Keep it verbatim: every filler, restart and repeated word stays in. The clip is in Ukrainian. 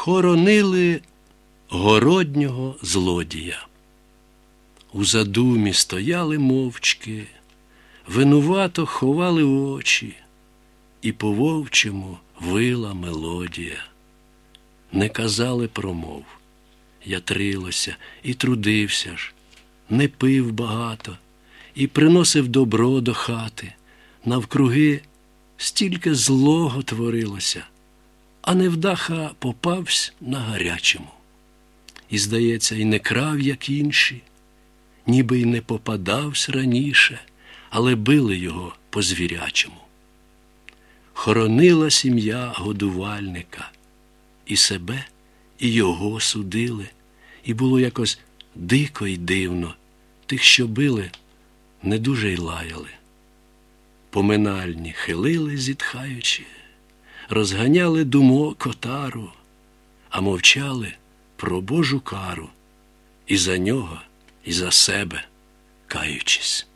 Хоронили городнього злодія. У задумі стояли мовчки, винувато ховали очі, і по-вовчому вила мелодія. Не казали промов, я трилося і трудився ж, не пив багато і приносив добро до хати. Навкруги стільки злого творилося, а невдаха попавсь на гарячому. І, здається, й не крав, як інші, ніби й не попадавсь раніше, але били його по-звірячому. Хоронила сім'я годувальника, і себе, і його судили, і було якось дико й дивно, тих, що били, не дуже й лаяли. Поминальні хилили, зітхаючи, розганяли думок отару, а мовчали про Божу кару, і за нього, і за себе каючись.